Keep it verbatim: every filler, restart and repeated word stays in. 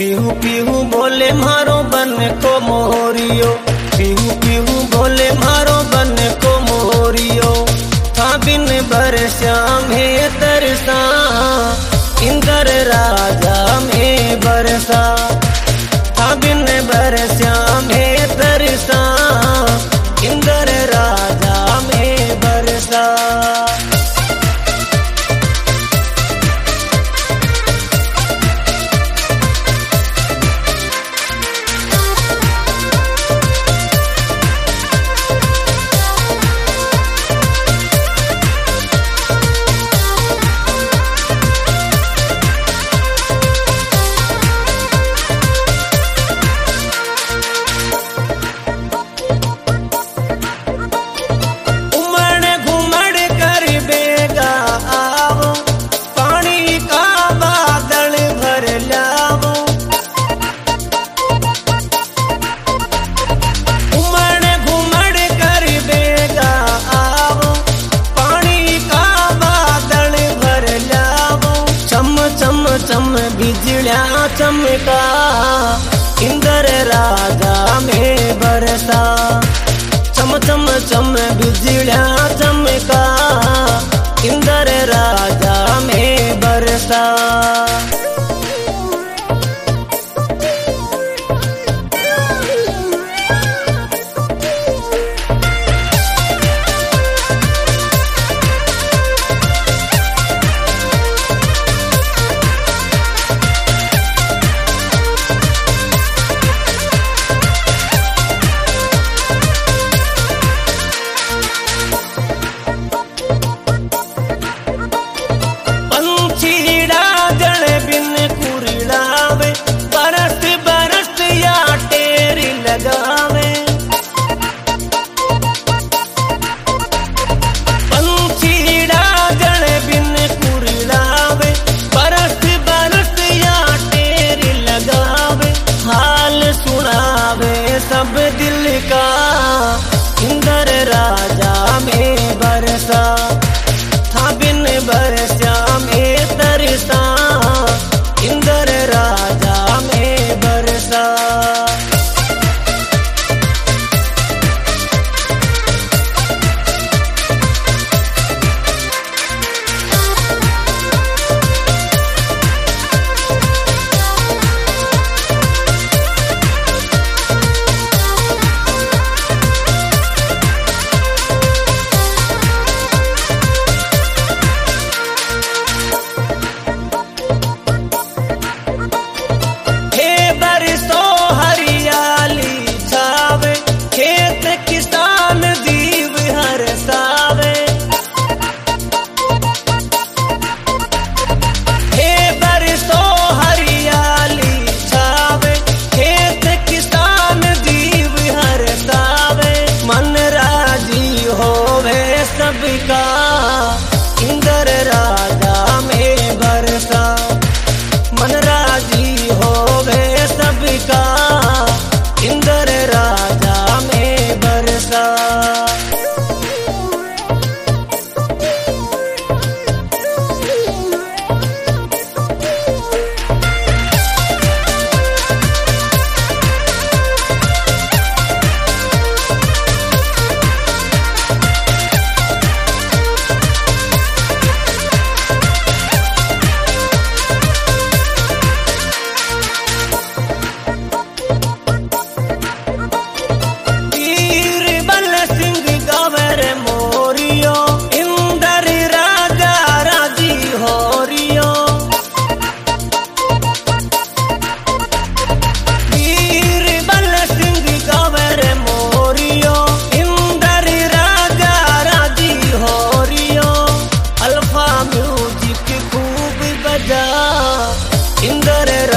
पीहू पीहू बोले मारो बन को मोरियो, पीहू पीहू बोले मारो बन को मोरियो। था बिन बरसा में तरसा इंदर राजा में बरसा, था बिन बरसा में तरसा इंदर राजा में बरसा। चम बिजलिया चमका इंदर राजा में बरसा, चम चम चम बिजलिया चमका इंदर राजा में बरसा। सब दिल का इंदर राजा में बरसा, था बिन बरसा में तरसा इंदर राजा में बरसा। सबका इंदर राजा में बरसा, मन राजी हो गए सबका इंदर राजा में बरसा। इंदर